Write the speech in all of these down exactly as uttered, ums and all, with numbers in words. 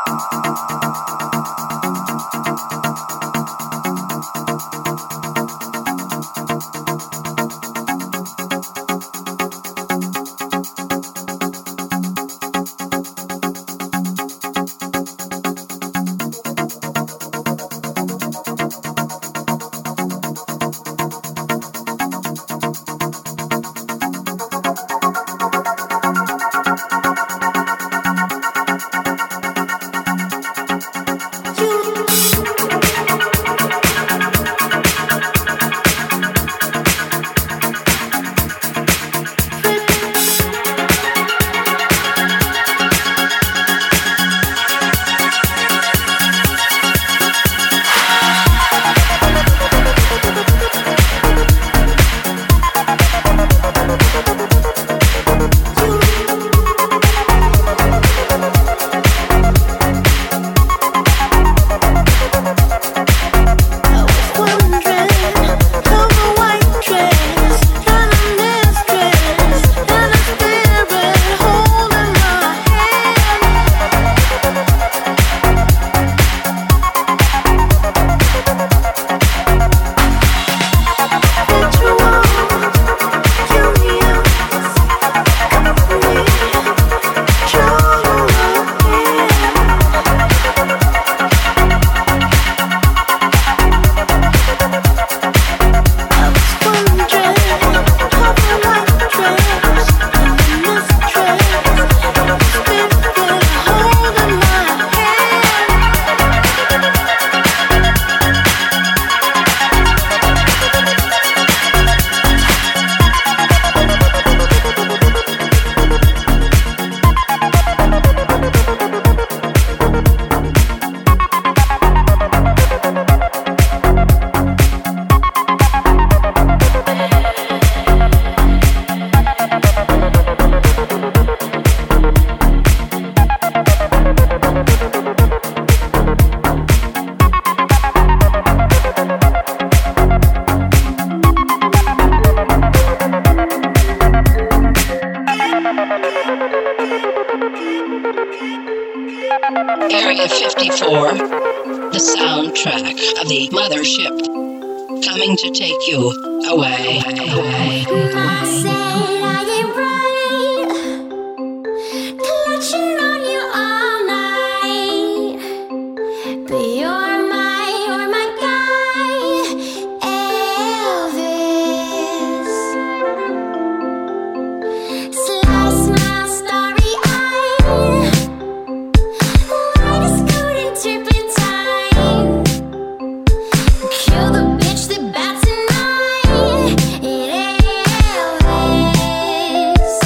Area fifty-four, the soundtrack of the mothership, coming to take you away. away. I said I ain't right, clutching on you all night, but you're my, you're my guy, Elvis. Slice my starry eye, light a scoot in turpentine, kill the bitch that bats an eye. It Elvis.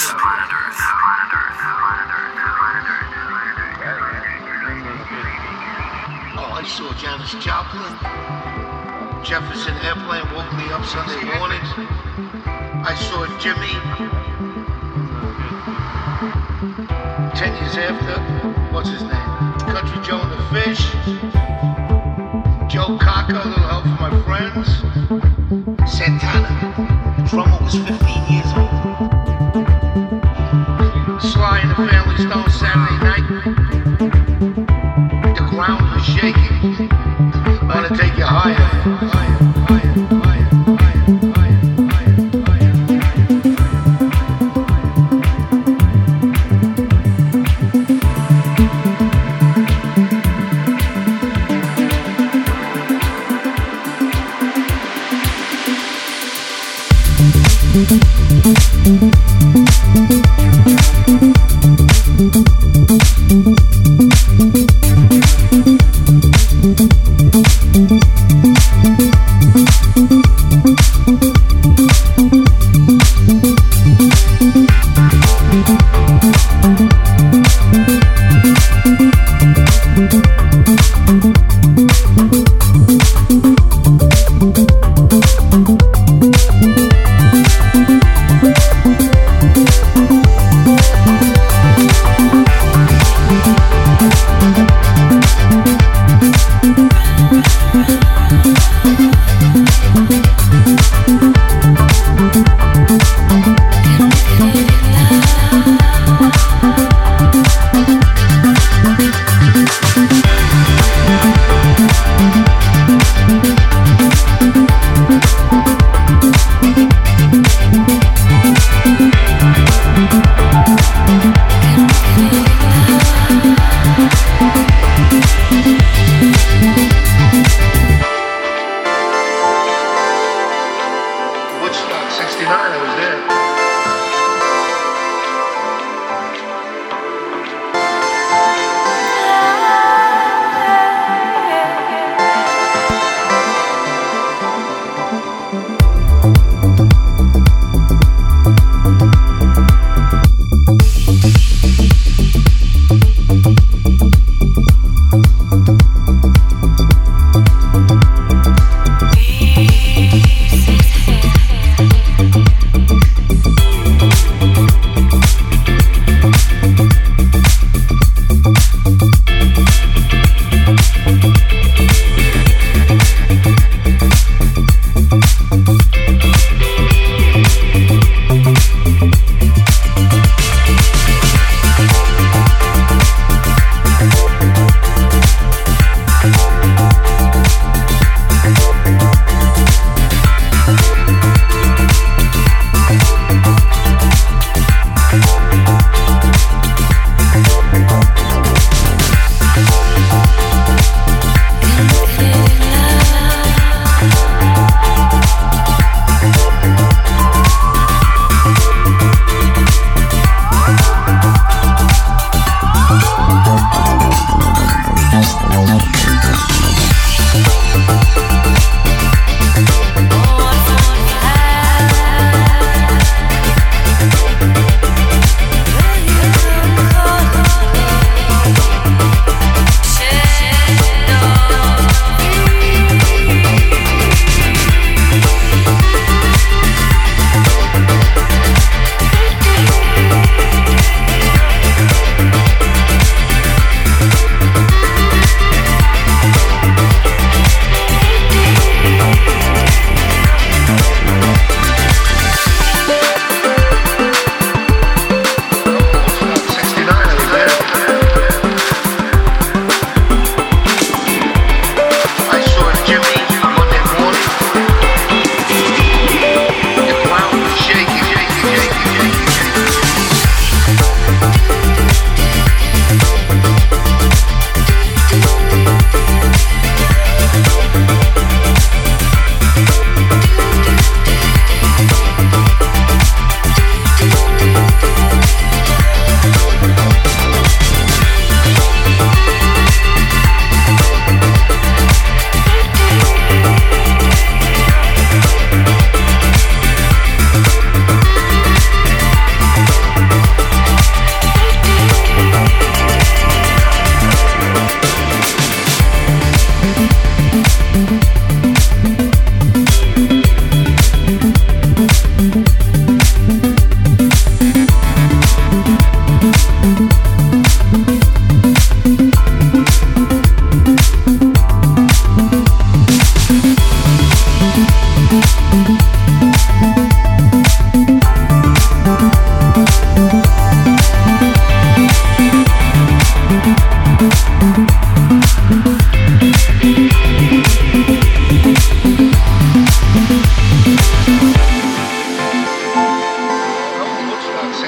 Oh, I saw Janis Joplin. Jefferson Airplane woke me up Sunday morning. I saw Jimmy. Ten years after, what's his name? Country Joe and the Fish. Joe Cocker, a little help from my friends. Santana, the drummer was fifteen years old. Sly and the Family Stone Saturday night. The ground was shaking. Wanna take you higher, higher, higher, higher, higher, higher, higher, higher.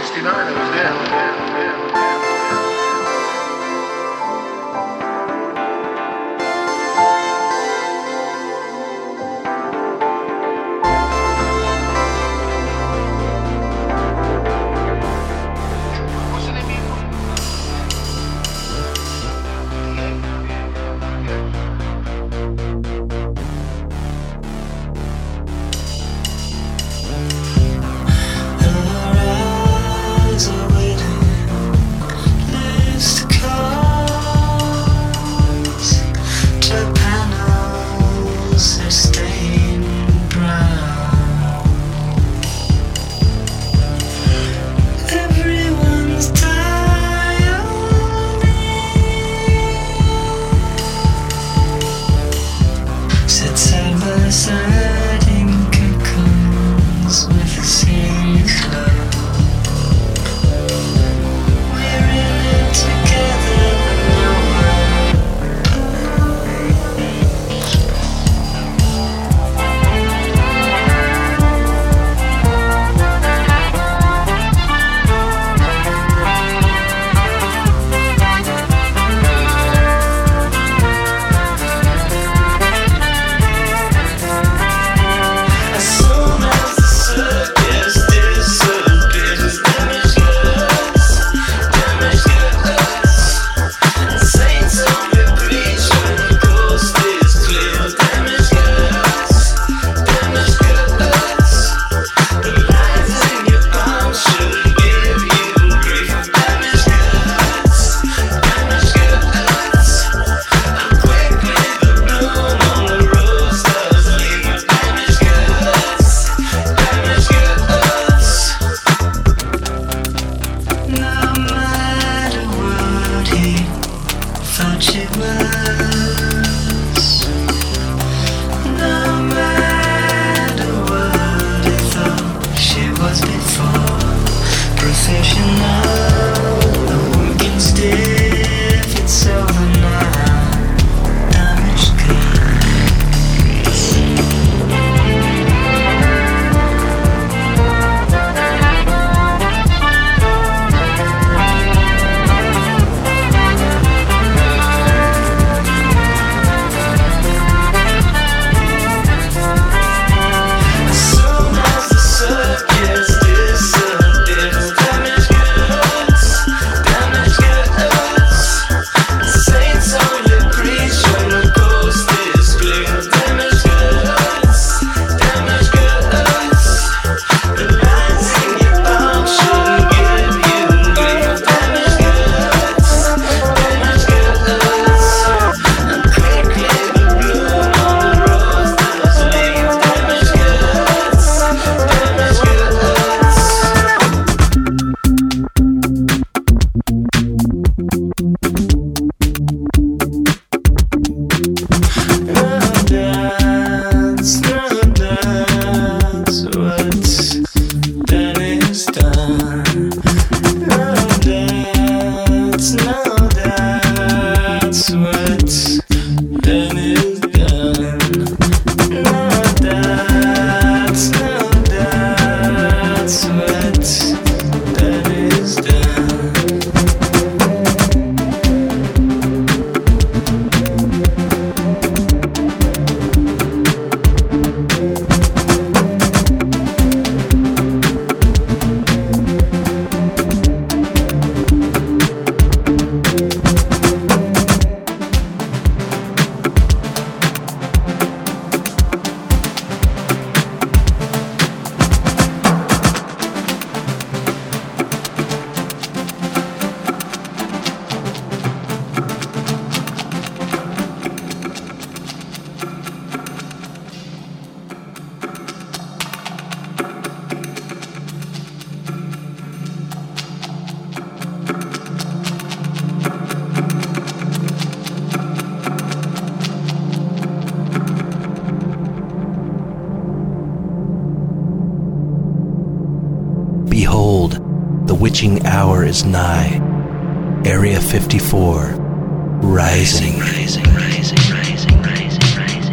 sixty-nine, I was there. I was there. I was there. I was there. Behold, the witching hour is nigh. Area fifty-four, rising, rising, rising, rising, rising, rising.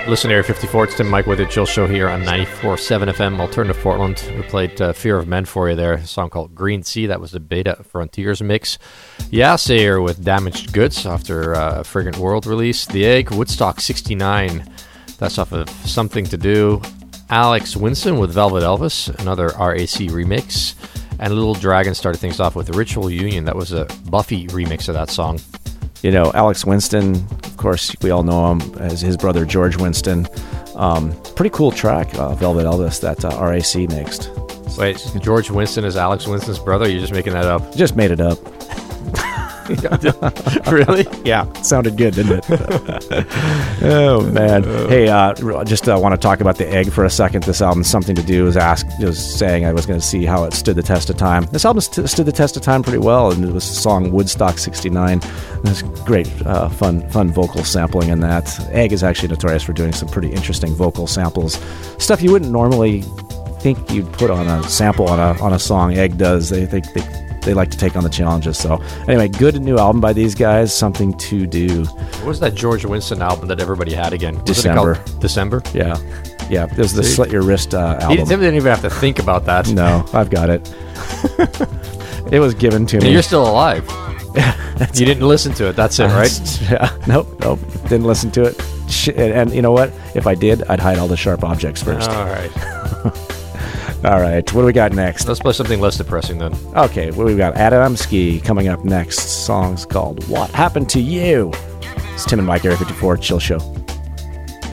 Listen to Area fifty-four. It's Tim Mike with it. Chill Show here on ninety-four point seven F M, Alternative Portland. We played uh, Fear of Men for you there. A song called Green Sea. That was the Beta Frontiers mix. Yasair with Damaged Goods after uh, Fragrant World release. The Egg, Woodstock sixty-nine. That's off of Something to Do. Alex Winston with Velvet Elvis, another R A C remix. And Little Dragon started things off with Ritual Union. That was a Buffy remix of that song. You know, Alex Winston, of course, we all know him as his brother George Winston. Um, pretty cool track, uh, Velvet Elvis, that uh, R A C mixed. Wait, George Winston is Alex Winston's brother? You're just making that up? Just made it up. Really? Yeah, sounded good, didn't it? Oh, man. Hey, uh, just uh, want to talk about The Egg for a second. This album, Something to Do, was asked, was saying I was going to see how it stood the test of time. This album st- stood the test of time pretty well, and it was the song Woodstock sixty-nine. There's great, uh, fun, fun vocal sampling in that. Egg is actually notorious for doing some pretty interesting vocal samples, stuff you wouldn't normally think you'd put on a sample on a on a song. Egg does. They think they, they They like to take on the challenges. So anyway, good new album by these guys, Something to Do. What was that George Winston album that everybody had again? Was December. It called December? Yeah. Yeah, it was the See? Slit Your Wrist uh, album. He didn't, didn't even have to think about that. No, I've got it. It was given to And me. you're still alive. You didn't listen to it. That's it, right? Yeah. Nope, nope. Didn't listen to it. Sh- and, and you know what? If I did, I'd hide all the sharp objects first. All right. All right, what do we got next? Let's play something less depressing then. Okay, what do we got? Adamski coming up next. Song's called What Happened to You? It's Tim and Mike, Area fifty-four, Chill Show.